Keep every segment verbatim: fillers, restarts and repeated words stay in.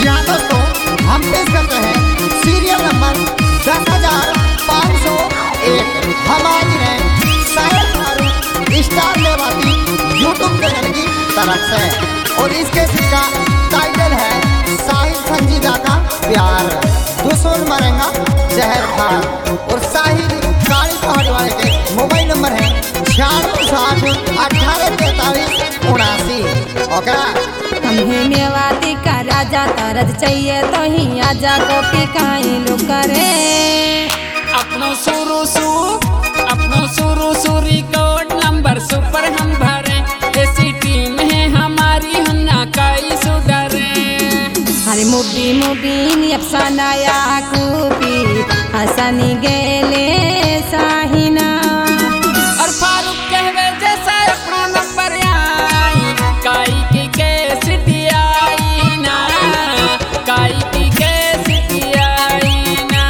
यहाँ दोस्तों हम पेश करते हैं सीरियल नंबर दस हजार पाँच सौ एक। हमारी है साहिल फारूक स्टार लेवाती यूट्यूब चैनल की तरफ से और इसके का टाइटल है साहिल संजीदा का प्यार दुश्मन मरेगा जहर खान। और साहिल काली पहाड़ वाले के मोबाइल नंबर है छियानवे साठ अठारह तैतालीस उनासी। ओके हमें मेवाती का राजा तरज चाहिए तो ही आजा कॉपी काई लो करे अपनो सुरु सु अपनो सुरु सु रिकॉर्ड नंबर सुपर हम भरे ऐसी टीम है हमारी हन्ना काई सुधरे। हरे मुबी मुबीन अफसाना या कूपी हसनी गेले साहिना और फारूक कहवे जैसा अपना नंबर आई काई की कैसी आई ना काई की कैसी आई ना।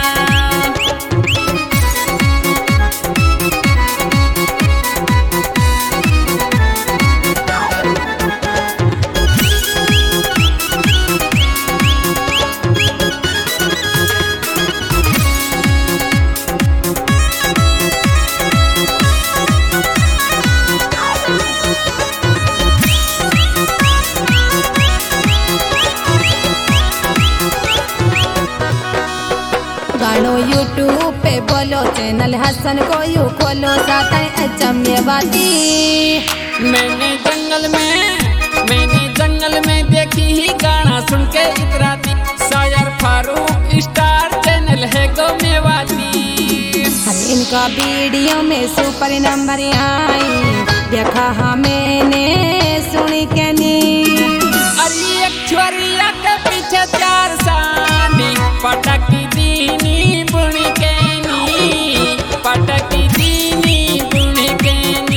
गानो यूट्यूब पे बोलो चैनल हसन को यू खोलो साथ अचम्य बाती। मैंने जंगल में मैंने जंगल में देखी ही गाना सुन के इतराती शायर फारूक स्टार चैनल है गो मेवाती। इनका वीडियो में सुपर नंबर आई देखा हाँ मैंने सुनी के नी अरे एक छोरिया के पीछे चार सानी पटकी दीनी बुनी के नी पटकी दीनी बुनी के नी।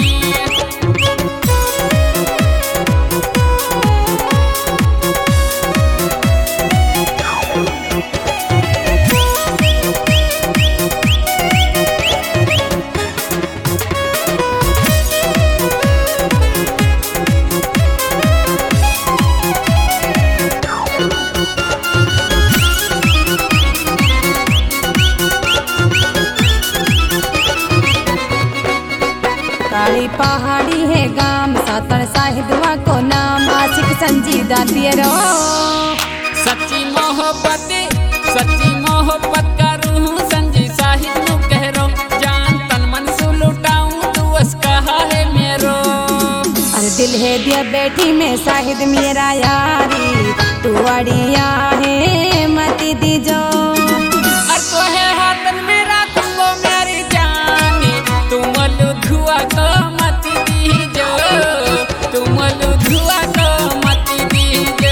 काली पहाड़ी है गाम सातन साहिदवा को नाम आशिक संजीदा तेरो सच्ची मोहब्बत सच्ची मोहब्बत करूँ संजी साहिब नु कह रो जान तन मन सु लुटाऊं तू बस कहा है मेरो। अरे दिल है दिया बैठी में साहिद मेरा यारी तू अड़िया है मत दीजो और तो है हाथन मेरा तुमो मेरी जानी तुम लुधुआ को मत दीजो तुम लुधुआ को मत दीजो।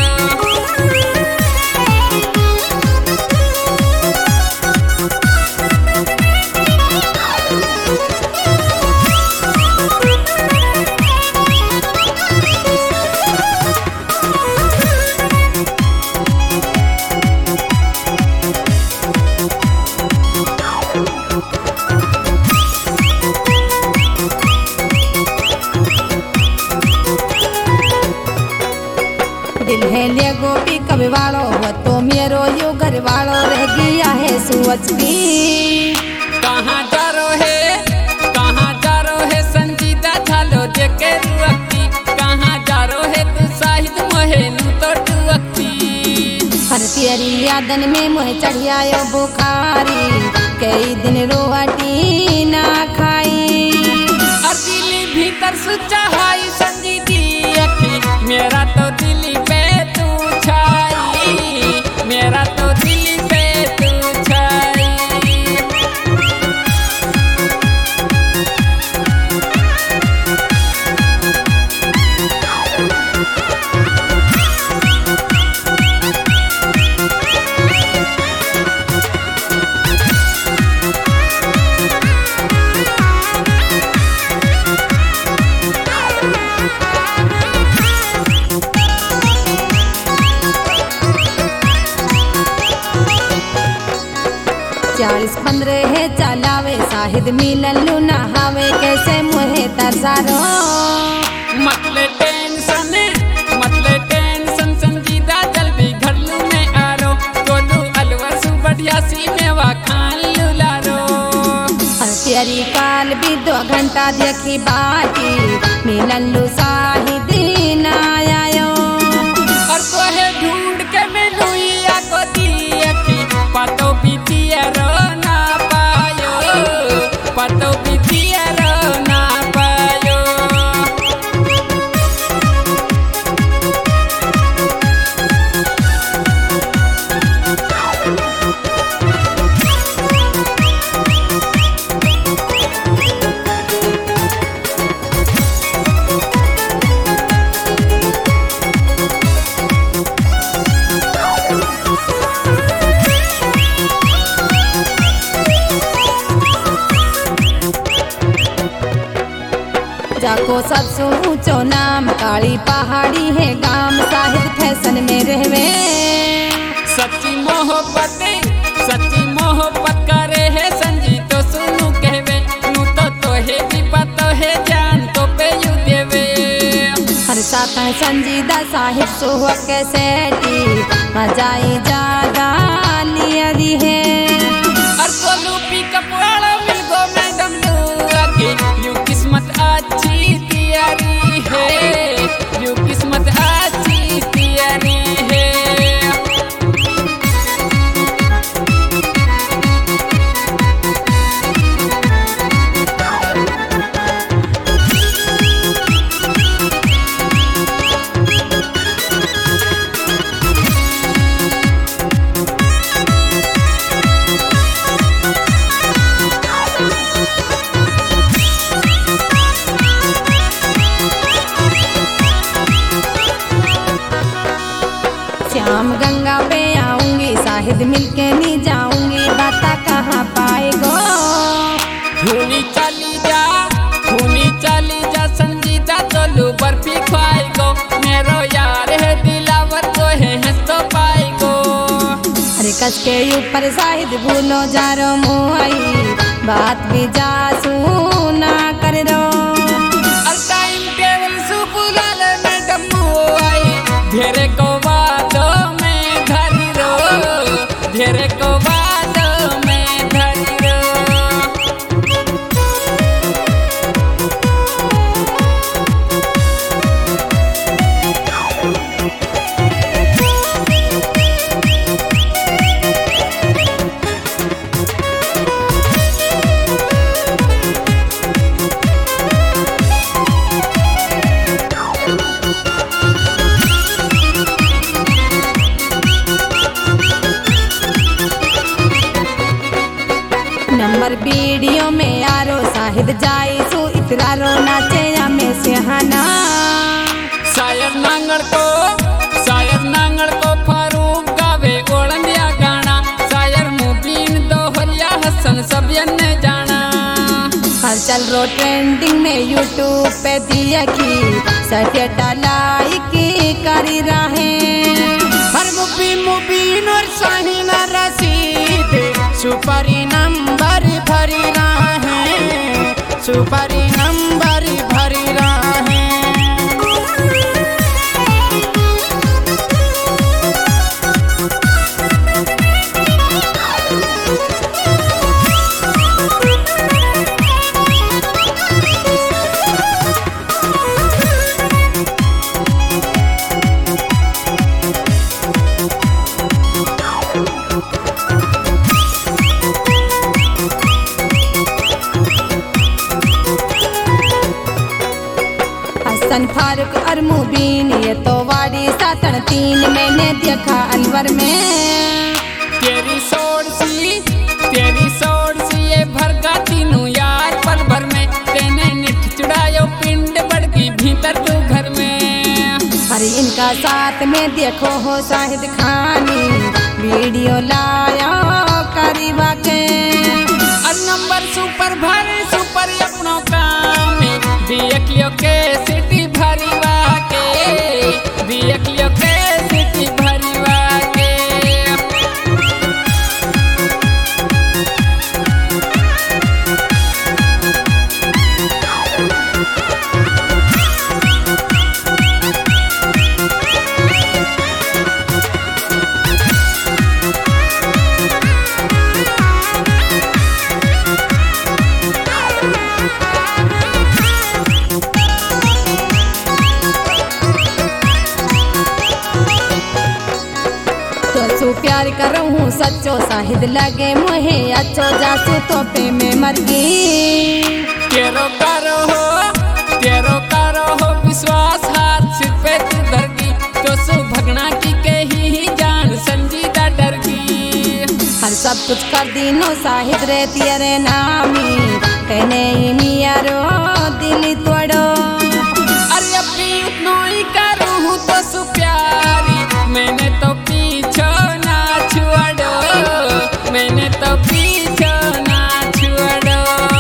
दिल है ले गोपी कभी वालो हो तो मेरो यो घर वालो रह गया है सोच भी कहाँ जा रो है कहाँ जा रो है संजीदा झालो देखे रुअक्ति कहाँ जा रो है तू साहिद मोहेनु तो टुअक्ति। हर तेरी यादन में मुँह चढ़ियायो बुखारी कई दिन रोटी ना खाई और दिली भीतर सुचा हाई संजीदी अखी मेरा तो दिली पे तू छाई मेरा तो दिली पे तू छाई। चालीस पंद्रह है चलावे साहिद मिलन लू नहावे कैसे मुहे तरसारो मतले टेंशन मतले टेंशन संजीदा जल भी काल भी दो घंटा देखी बाटी मिललू शाहिद ना आयो और तोहे ढूंढ के मिलुइया को दियकी पतो बिटिया रो ना पायो पतो बिटिया रो ना पायो जाको सबसे ऊंचो नाम काली पहाड़ी है गाम साहिद फैशन में रहवे सच्ची मोहब्बत सच्ची मोहब्बत करे है संजी तो सुनु कहवे नू तो तोहे भी पतो है जान तो पे यू देवे हर साथ संजीदा साहिब सोह के सेठी मजाई जादा लियरी है और सोनू पिकअप वाला मिल गो मैडम लुआके यू किस्मत अच्छी तियारी है यू किस्मत अच्छी तियारी है श्याम गंगा पे आऊंगी शाहिद मिलके नहीं जाऊंगी बाता कहाँ पाएगो खूनी चली जा खूनी चली जा संजीदा चलू बर्फी खाई गो मेरो यार है दिलावर को है हंस तो पाई गो अरे कस के ऊपर शाहिद भूलो जा रो मोई बात भी जा सुना कर रो और टाइम टेबल सुपुलाल मैडम आई घेरे को बातों में धरी रो घेरे को बातों में धरी रो नंबर वीडियो में यारो शाहिद जाई सु इतरारो नाचे या में सेहाना शायर नांगड़ को शायर नांगड़ को फारूक गावे ओलंदिया गाना शायर मुबीन दोहरिया हसन सब ने जाना हर चल रो ट्रेंडिंग में यूट्यूब पे दिया की सटे लाइक करी रहे हर मुबी मुबीन और शाहीना रसीद सुपरी नंबर भरी रहे सुपरी नंबर भरी रहे हसन फारूक और मुबीन ये तो वाड़ी सातन तीन मैंने देखा अलवर में तेरी सोड़ सी तेरी सोड़ सी ये भरगा तीनों यार पल भर में तेने निठ चुड़ायो पिंड बड़की भीतर तू घर में अरे इनका साथ में देखो हो शाहिद खानी वीडियो लाया करीबा के और नंबर सुपर भरे सुपर अपनों काम में देख लियो के सिटी भरी वाके देख लियो के सिटी भरी वाके प्यार करूँ सच्चो शाहिद लगे मोहे अच्छो जासू तो पे में मर गई। तेरो करो हो तेरो करो हो विश्वास हाथ सिर पे तू धर की तो सु भगना की कही ही जान संजीदा डर की। हर सब कुछ कर दीनो शाहिद रे तेरे नामी कहने ही मियारो दिल तोड़ो। अरे अभी उतना ही करूँ तो सु प्यारी मैंने तो पीछो ना छुड़ो मैंने तो पीछो ना छुड़ो।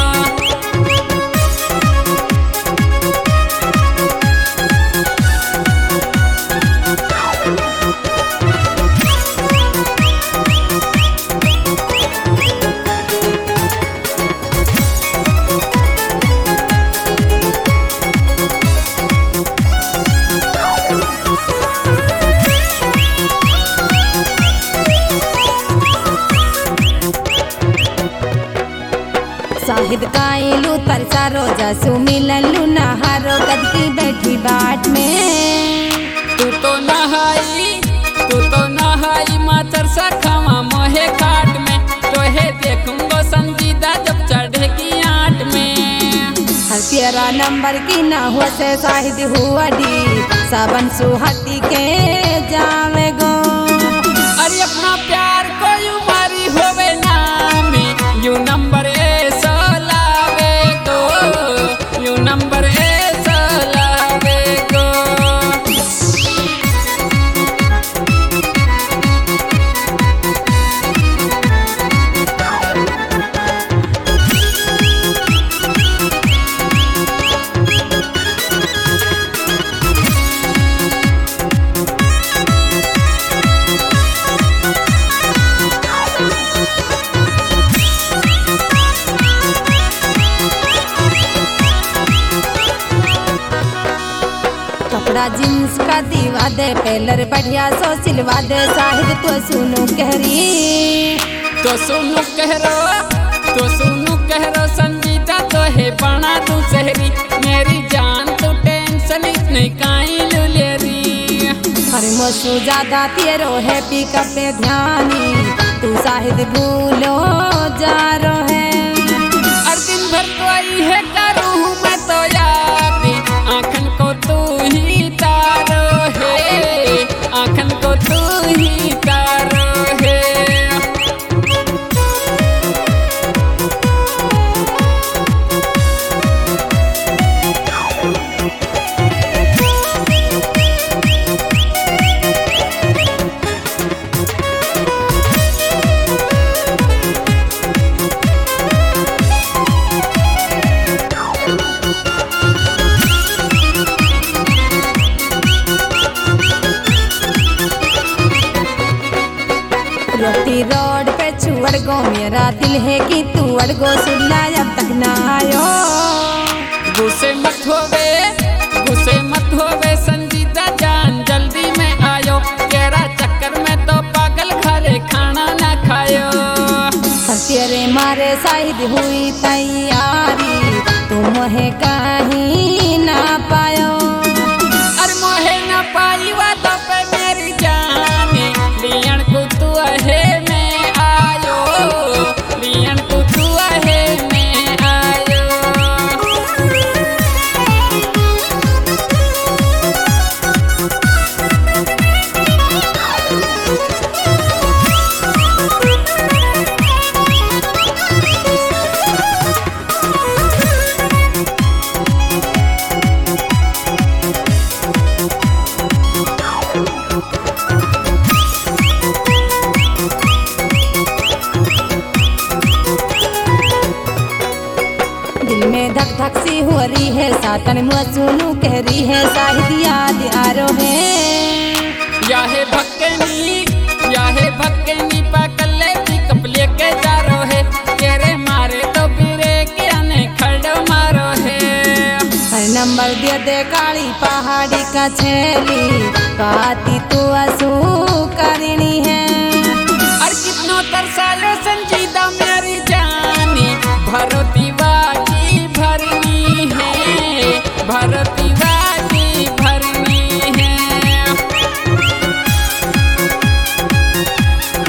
शाहिद काइलू तरसा रोजा सु मिललू नहारो कद की बैठी बाट में। तू तो नहाई तू तो नहाई मातर सा खावा मोहे खाट में तो है देखूंगो संजीदा जब चढ़ेगी आट में। हर तेरा नंबर की ना हो से शाहिद हुआ डी सावन सुहाती के जावे गो। अरे अपना प्यार को यू मारी होवे नामी यू नंबर ऐसा लावे गो यू नंबर ऐसा लावे गो। कपड़ा जींस का दीवा दे पेलर बढ़िया सो सिलवा दे शाहिद तो सुनो कहरी तो सुनु कहरो तो सुनु कहरो संजीदा तो है बना तू शहरी मेरी जान तो टेंशन नहीं काई लुलेरी। हर मोसू ज्यादा तेरो है पिकअप पे ध्यानी तू शाहिद भूलो जा रो है। हर दिन भर तो आई है करूँ मैं तो याद आँखन को तू ही तारो है आँखन को तू ही तारो है। रोटी रोड पे छुअड़ गो मेरा दिल है कि तू अड़गो सुनला अब तक ना आयो। गुस्से मत होवे गुस्से मत होवे संजीदा जान जल्दी में आयो तेरा चक्कर में तो पागल घरे खाना ना खायो। तेरे मारे शाहिद हुई तैयारी तुम है कहीं ना पायो। अरे मोहे ना पाई वादा पे मेरी जानी लियन को तू है मैं आयो लियन को तू है मैं आयो। दिल में धक धक सी हो रही है सातन मुँह सुनू कह रही है शाहिद याद आ रो है। याहे भक्कनी याहे भक्कनी पकले पिकअप लेके जा रो है तेरे मारे तो बिरे के आने खड़ो मारो है। हर नंबर दे दे काली पहाड़ी का छेली बाती तू आंसू करनी है। और कितनो तरसालो संजीदा मेरी जानी भरती बाकी भरनी है भरती बाकी भरनी है।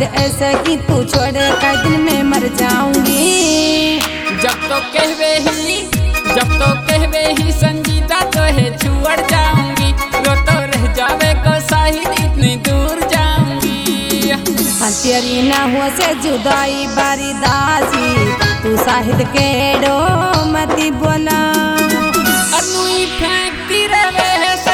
दे ऐसे कि तू छोड़ कर दिन में मर जाऊंगी। जब तो कहवे ही जब तो कहवे ही संजीदा तो है छुड़ जाऊंगी, रो तो रह जावे को साहिद इतनी दूर जाऊंगी। हाँ तेरी ना हो से जुदाई बारी दासी, तू साहिद के डो मती बोला। अनुई फेंकती रहे